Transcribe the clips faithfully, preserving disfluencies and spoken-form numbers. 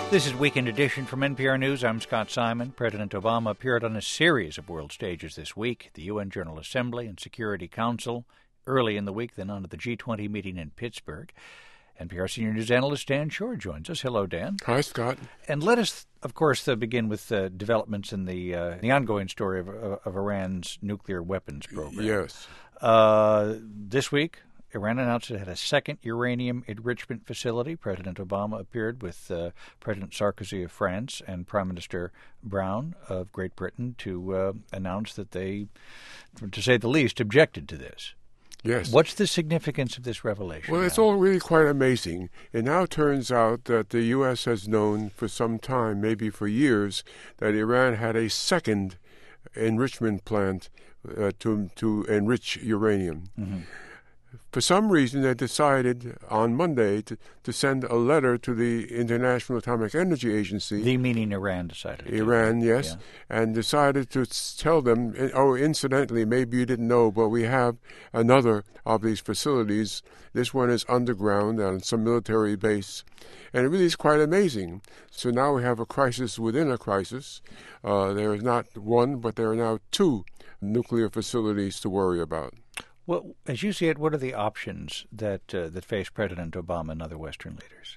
This is Weekend Edition from N P R News. I'm Scott Simon. President Obama appeared on a series of world stages this week, the U N General Assembly and Security Council, early in the week, then on to the G twenty meeting in Pittsburgh. N P R senior news analyst Dan Shore joins us. Hello, Dan. Hi, Scott. And let us, of course, uh, begin with uh, developments in the uh, the ongoing story of, uh, of Iran's nuclear weapons program. Yes. Uh, this week, Iran announced it had a second uranium enrichment facility. President Obama appeared with uh, President Sarkozy of France and Prime Minister Brown of Great Britain to uh, announce that they, to say the least, objected to this. Yes. What's the significance of this revelation? Well, now? it's all really quite amazing. It now turns out that the U S has known for some time, maybe for years, that Iran had a second enrichment plant uh, to to enrich uranium. Mm-hmm. For some reason, they decided on Monday to, to send a letter to the International Atomic Energy Agency. The meaning Iran decided. Iran, to. yes, yeah. and decided to tell them, oh, incidentally, maybe you didn't know, but we have another of these facilities. This one is underground on some military base, and it really is quite amazing. So now we have a crisis within a crisis. Uh, there is not one, but there are now two nuclear facilities to worry about. Well, as you see it, what are the options that uh, that face President Obama and other Western leaders?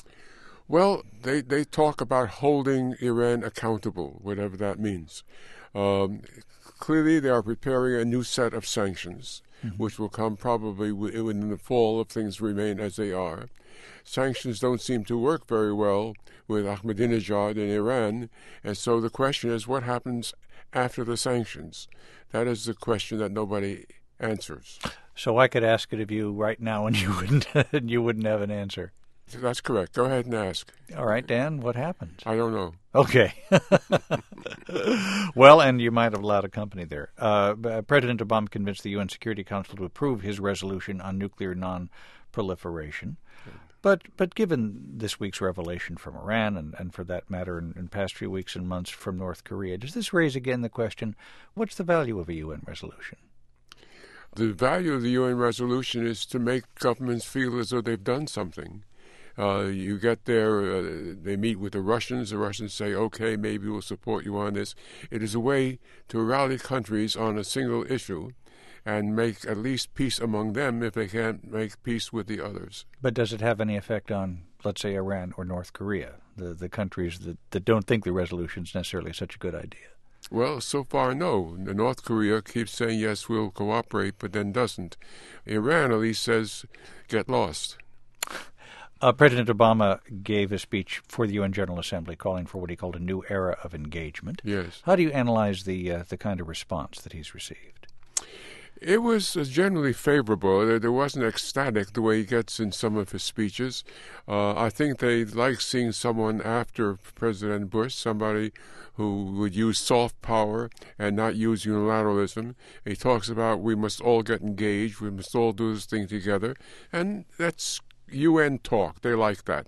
Well, they, they talk about holding Iran accountable, whatever that means. Um, clearly, they are preparing a new set of sanctions, mm-hmm. which will come probably within the fall if things remain as they are. Sanctions don't seem to work very well with Ahmadinejad in Iran, and so the question is, what happens after the sanctions? That is the question that nobody answers. So I could ask it of you right now, and you wouldn't. You wouldn't have an answer. That's correct. Go ahead and ask. All right, Dan. What happens? I don't know. Okay. Well, and you might have allowed a company there. Uh, President Obama convinced the U N Security Council to approve his resolution on nuclear non-proliferation. But but given this week's revelation from Iran, and, and for that matter in, in past few weeks and months from North Korea, does this raise again the question, what's the value of a U N resolution? The value of the U N resolution is to make governments feel as though they've done something. Uh, you get there, uh, they meet with the Russians, the Russians say, okay, maybe we'll support you on this. It is a way to rally countries on a single issue and make at least peace among them if they can't make peace with the others. But does it have any effect on, let's say, Iran or North Korea, the, the countries that, that don't think the resolution is necessarily such a good idea? Well, so far, no. North Korea keeps saying, yes, we'll cooperate, but then doesn't. Iran at least says, get lost. Uh, President Obama gave a speech for the U N General Assembly calling for what he called a new era of engagement. Yes. How do you analyze the uh, the kind of response that he's received? It was uh, generally favorable. There, there wasn't ecstatic the way he gets in some of his speeches. Uh, I think they like seeing someone after President Bush, somebody who would use soft power and not use unilateralism. He talks about we must all get engaged, we must all do this thing together, and that's U N talk. They like that.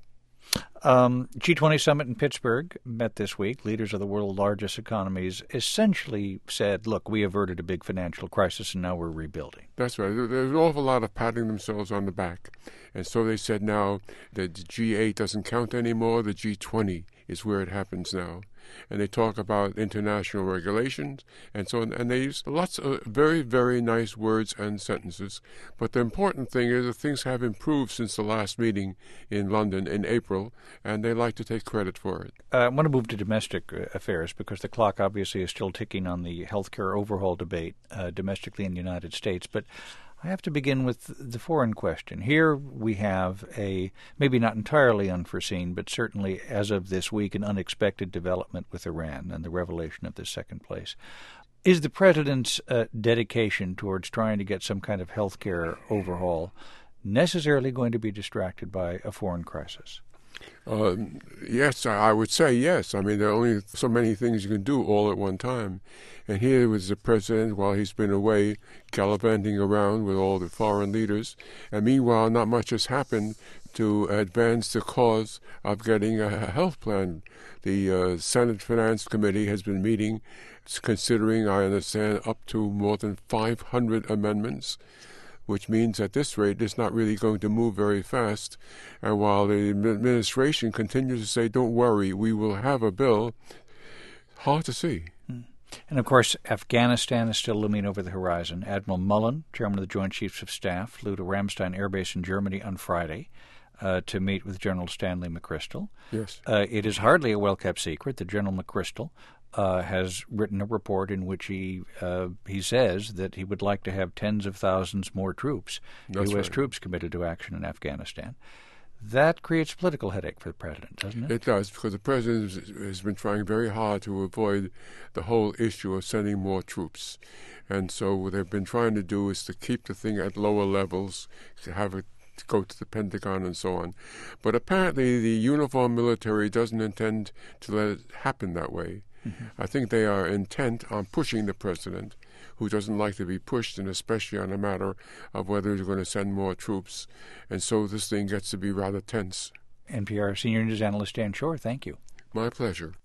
Um, G twenty summit in Pittsburgh met this week. Leaders of the world's largest economies essentially said, look, we averted a big financial crisis and now we're rebuilding. That's right. There's an awful lot of patting themselves on the back. And so they said now that the G eight doesn't count anymore. The G twenty is where it happens now. And they talk about international regulations and so on. And they use lots of very, very nice words and sentences. But the important thing is that things have improved since the last meeting in London in April, and they like to take credit for it. Uh, I want to move to domestic affairs because the clock obviously is still ticking on the healthcare overhaul debate uh, domestically in the United States. But I have to begin with the foreign question. Here we have a, maybe not entirely unforeseen, but certainly as of this week, an unexpected development with Iran and the revelation of this second place. Is the president's uh, dedication towards trying to get some kind of health care overhaul necessarily going to be distracted by a foreign crisis? Uh, yes, I would say yes. I mean, there are only so many things you can do all at one time. And here was the president, while he's been away, gallivanting around with all the foreign leaders. And meanwhile, not much has happened to advance the cause of getting a health plan. The uh, Senate Finance Committee has been meeting, considering, I understand, up to more than five hundred amendments. which means at this rate it's not really going to move very fast. And while the administration continues to say, don't worry, we will have a bill, hard to see. And, of course, Afghanistan is still looming over the horizon. Admiral Mullen, chairman of the Joint Chiefs of Staff, flew to Ramstein Air Base in Germany on Friday uh, to meet with General Stanley McChrystal. Yes. Uh, it is hardly a well-kept secret that General McChrystal uh, has written a report in which he uh, he says that he would like to have tens of thousands more troops, That's U S right. troops, committed to action in Afghanistan. That creates a political headache for the president, doesn't it? It does, because the president has been trying very hard to avoid the whole issue of sending more troops. And so what they've been trying to do is to keep the thing at lower levels, to have it go to the Pentagon and so on. But apparently the uniformed military doesn't intend to let it happen that way. Mm-hmm. I think they are intent on pushing the president, who doesn't like to be pushed, and especially on a matter of whether he's going to send more troops. And so this thing gets to be rather tense. N P R senior news analyst Dan Shore, thank you. My pleasure.